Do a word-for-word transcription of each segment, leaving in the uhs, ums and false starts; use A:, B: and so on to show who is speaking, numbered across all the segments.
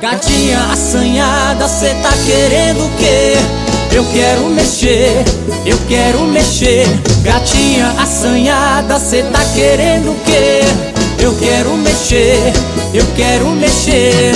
A: Gatinha assanhada, cê tá querendo o quê? Eu quero mexer, eu quero mexer. Gatinha assanhada, cê tá querendo o quê? Eu quero mexer, eu quero mexer.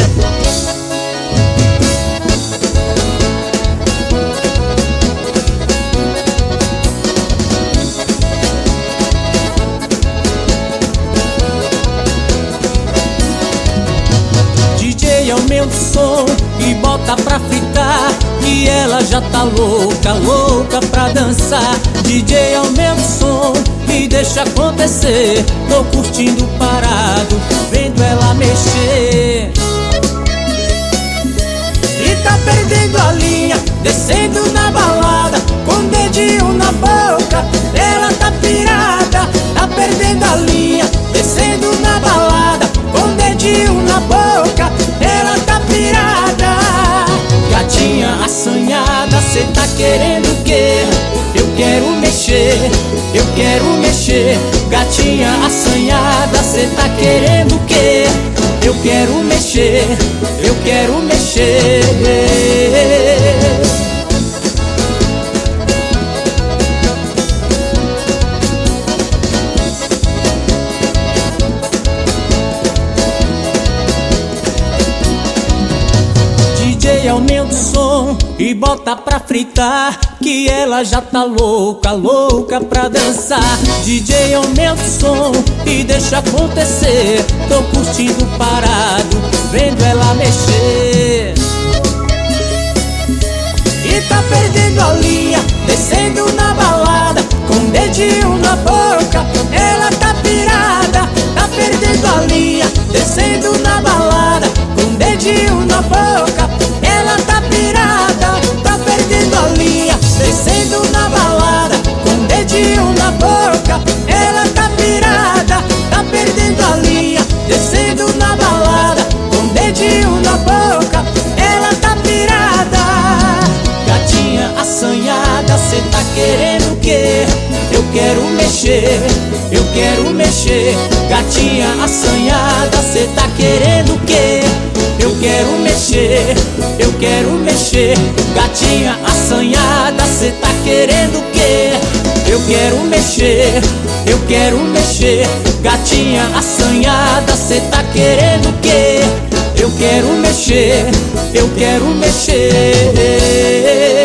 A: D J aumenta o som e bota pra fritar, que ela já tá louca, louca pra dançar. D J aumenta o som e deixa acontecer. Tô curtindo parado, vendo ela mexer. E tá perdendo a linha, descendo na balada, com dedinho na boca, ela tá pirada. Tá perdendo a linha, descendo na balada, com dedinho na boca, ela tá pirada. Gatinha assanhada, cê tá querendo o quê? Eu quero mexer, eu quero mexer. Gatinha assanhada, cê tá querendo o quê? Eu quero mexer, eu quero mexer. D J aumenta o som e bota pra fritar, que ela já tá louca, louca pra dançar. D J aumenta o som e deixa acontecer. Tô curtindo parado, vendo ela mexer. E tá perdendo a linha, descendo na balada, com dedinho na boca, ela tá pirada. Tá perdendo a linha, descendo na balada, com dedinho na boca, ela tá pirada. Tá perdendo a linha, descendo na balada, com dedinho na boca, ela tá pirada. Tá perdendo a linha, descendo na balada, com dedinho na boca, ela tá pirada. Gatinha assanhada, cê tá querendo o quê? Eu quero mexer, eu quero mexer. Gatinha assanhada, cê tá querendo o quê? Eu quero mexer, eu quero mexer. Gatinha assanhada, cê tá querendo o quê? Eu quero mexer, eu quero mexer. Gatinha assanhada, cê tá querendo o quê? Eu quero mexer, eu quero mexer.